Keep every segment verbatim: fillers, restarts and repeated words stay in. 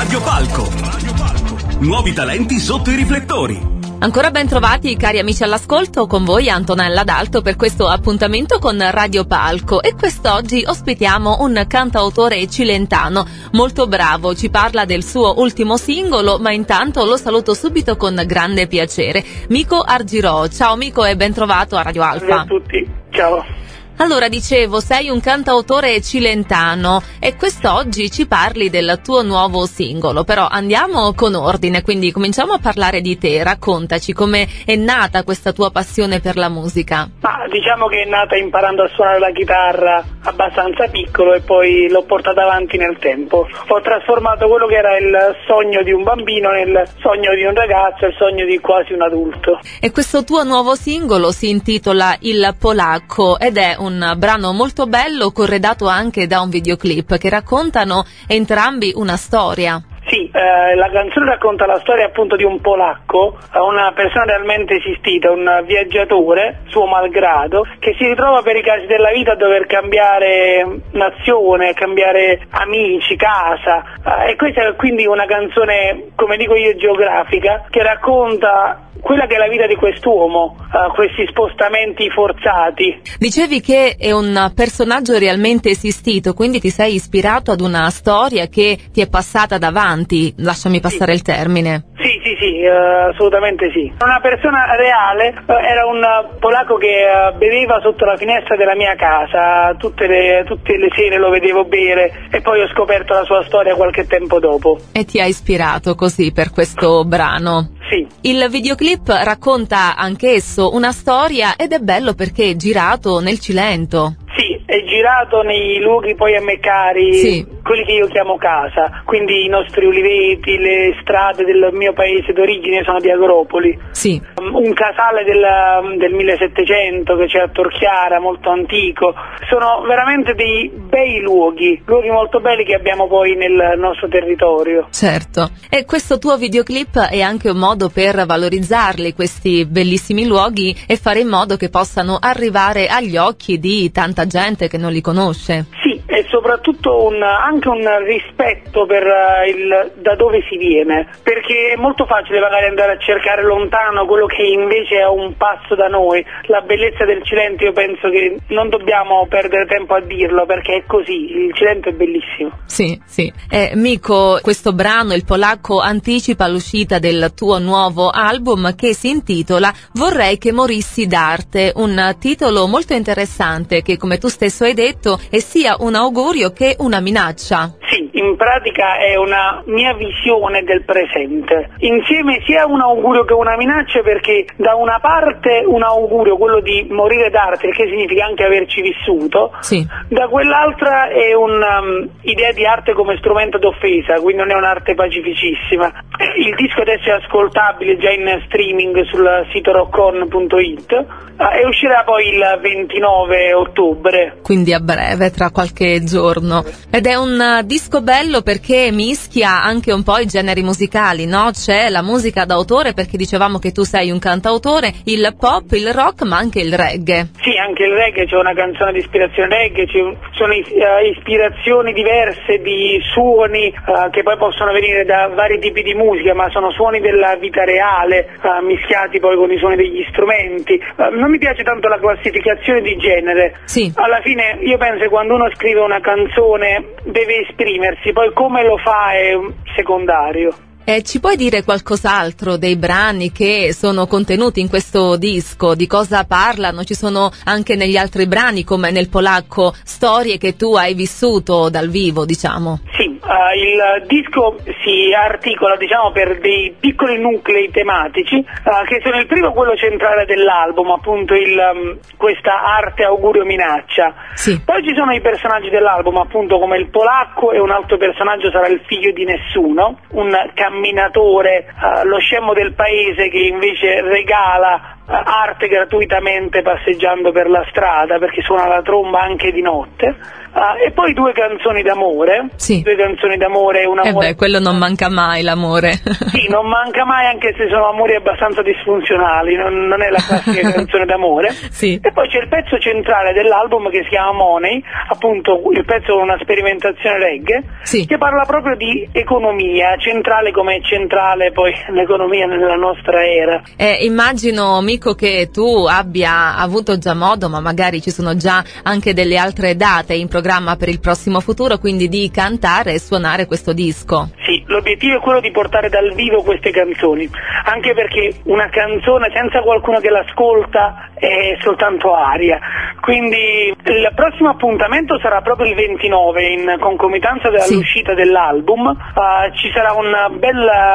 Radio Palco. Nuovi talenti sotto i riflettori. Ancora ben trovati cari amici all'ascolto, con voi Antonella D'Alto per questo appuntamento con Radio Palco, e quest'oggi ospitiamo un cantautore cilentano molto bravo, ci parla del suo ultimo singolo, ma intanto lo saluto subito con grande piacere, Mico Argirò. Ciao Mico e ben trovato a Radio Alfa. Ciao a tutti, ciao. Allora, dicevo, sei un cantautore cilentano e quest'oggi ci parli del tuo nuovo singolo, però andiamo con ordine, quindi cominciamo a parlare di te. Raccontaci come è nata questa tua passione per la musica. Ma diciamo che è nata imparando a suonare la chitarra abbastanza piccolo e poi l'ho portata avanti nel tempo. Ho trasformato quello che era il sogno di un bambino nel sogno di un ragazzo, il sogno di quasi un adulto. E questo tuo nuovo singolo si intitola Il Polacco ed è un un brano molto bello, corredato anche da un videoclip che raccontano entrambi una storia. Sì, eh, la canzone racconta la storia appunto di un polacco, una persona realmente esistita, un viaggiatore, suo malgrado, che si ritrova per i casi della vita a dover cambiare nazione, cambiare amici, casa, eh, e questa è quindi una canzone, come dico io, geografica, che racconta quella che è la vita di quest'uomo, uh, questi spostamenti forzati. Dicevi che è un personaggio realmente esistito, quindi ti sei ispirato ad una storia che ti è passata davanti, lasciami passare sì. il termine. Sì, sì, sì, uh, assolutamente sì. Una persona reale, uh, era un polacco che uh, beveva sotto la finestra della mia casa, tutte le, tutte le sere lo vedevo bere e poi ho scoperto la sua storia qualche tempo dopo. E ti ha ispirato così per questo brano? Sì. Il videoclip racconta anch'esso una storia ed è bello perché è girato nel Cilento. Sì, è girato nei luoghi poi a me cari, sì. quelli che io chiamo casa, quindi i nostri uliveti, le strade del mio paese d'origine sono di Agropoli. Sì. Un casale del, del millesettecento che c'è a Torchiara, molto antico. Sono veramente dei bei luoghi, luoghi molto belli che abbiamo poi nel nostro territorio. Certo. E questo tuo videoclip è anche un modo per valorizzarli, questi bellissimi luoghi, e fare in modo che possano arrivare agli occhi di tanta gente che non li conosce. Sì, e soprattutto un, anche un rispetto per uh, il da dove si viene, perché è molto facile magari andare a cercare lontano quello che invece è a un passo da noi. La bellezza del Cilento, io penso che non dobbiamo perdere tempo a dirlo, perché è così, il Cilento è bellissimo. Sì, sì. Eh, Mico, questo brano, Il Polacco, anticipa l'uscita del tuo nuovo album che si intitola Vorrei che morissi d'arte, un titolo molto interessante che, come tu stesso hai detto, è sia un augurio che una minaccia. Sì, in pratica è una mia visione del presente, insieme sia un augurio che una minaccia, perché da una parte un augurio, quello di morire d'arte, che significa anche averci vissuto, sì. da quell'altra è un'idea um, di arte come strumento d'offesa, quindi non è un'arte pacificissima. Il disco adesso è ascoltabile già in streaming sul sito rock on punto it uh, e uscirà poi il ventinove ottobre. Quindi a breve, tra qualche giorno. Ed è un uh, disco bello perché mischia anche un po' i generi musicali, no? C'è la musica d'autore, perché dicevamo che tu sei un cantautore, il pop, il rock, ma anche il reggae. Sì, anche il reggae, c'è una canzone di ispirazione reggae, ci sono uh, ispirazioni diverse di suoni uh, che poi possono venire da vari tipi di musica, ma sono suoni della vita reale, uh, mischiati poi con i suoni degli strumenti. Uh, non mi piace tanto la classificazione di genere. Sì. Alla fine io penso che quando uno scrive una canzone deve esprimersi, poi come lo fa è secondario. Eh, ci puoi dire qualcos'altro dei brani che sono contenuti in questo disco? Di cosa parlano? Ci sono anche negli altri brani, come nel Polacco, storie che tu hai vissuto dal vivo, diciamo. Sì, uh, il disco si articola, diciamo, per dei piccoli nuclei tematici, uh, che sono il primo, quello centrale dell'album, appunto il, um, questa arte, augurio, minaccia. Sì. Poi ci sono i personaggi dell'album, appunto, come il polacco, e un altro personaggio sarà il figlio di nessuno, un camminatore, uh, lo scemo del paese che invece regala arte gratuitamente passeggiando per la strada, perché suona la tromba anche di notte. Uh, e poi due canzoni d'amore, sì. due canzoni d'amore, un amore. Eh beh, quello non manca mai, l'amore. Sì, non manca mai, anche se sono amori abbastanza disfunzionali, non, non è la classica canzone d'amore. Sì. E poi c'è il pezzo centrale dell'album che si chiama Money, appunto il pezzo con una sperimentazione reggae, sì. che parla proprio di economia, centrale come è centrale poi l'economia nella nostra era. Eh, immagino, Mico, che tu abbia avuto già modo, ma magari ci sono già anche delle altre date in programma per il prossimo futuro, quindi di cantare e suonare questo disco. Sì, l'obiettivo è quello di portare dal vivo queste canzoni, anche perché una canzone senza qualcuno che l'ascolta è soltanto aria, quindi il prossimo appuntamento sarà proprio il ventinove, in concomitanza dell'uscita sì. dell'album. Uh, ci sarà un bel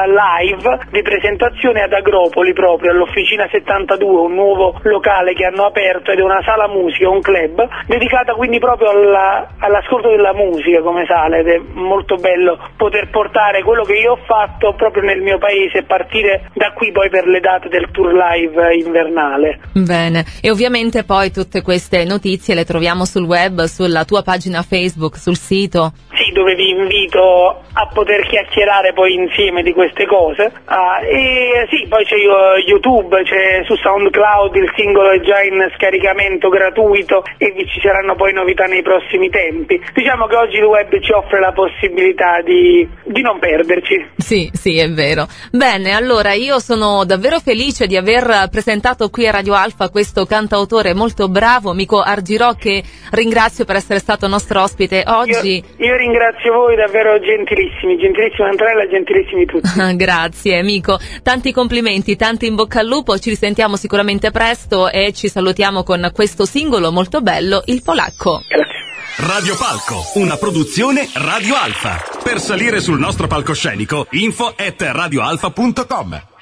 live di presentazione ad Agropoli, proprio all'Officina settantadue, un nuovo locale che hanno aperto, ed è una sala musica, un club, dedicata quindi proprio alla, all'ascolto della musica come sale, ed è molto bello poter portare quello che io ho fatto proprio nel mio paese e partire da qui poi per le date del tour live invernale. Bene, e ovviamente poi tutte queste notizie le troviamo sul web, sulla tua pagina Facebook, sul sito. Sì, dove vi invito a poter chiacchierare poi insieme di queste cose. Ah, e sì, poi c'è YouTube, c'è su SoundCloud, il singolo è già in scaricamento gratuito e vi ci saranno poi novità nei prossimi tempi. Diciamo che oggi il web ci offre la possibilità di, di non perderci. Sì, sì, è vero. Bene, allora io sono davvero felice di aver presentato qui a Radio Alfa questo cantautore molto bravo, Mico Argirò, che ringrazio per essere stato nostro ospite oggi. Io, io ringrazio voi, davvero gentilissimi, gentilissima Antonella, gentilissimi tutti. Grazie, Mico. Tanti complimenti, tanti in bocca al lupo, ci risentiamo sicuramente presto e ci salutiamo con questo singolo molto bello, Il Polacco. Grazie. Radio Palco, una produzione Radio Alfa. Per salire sul nostro palcoscenico, info at radioalfa punto com.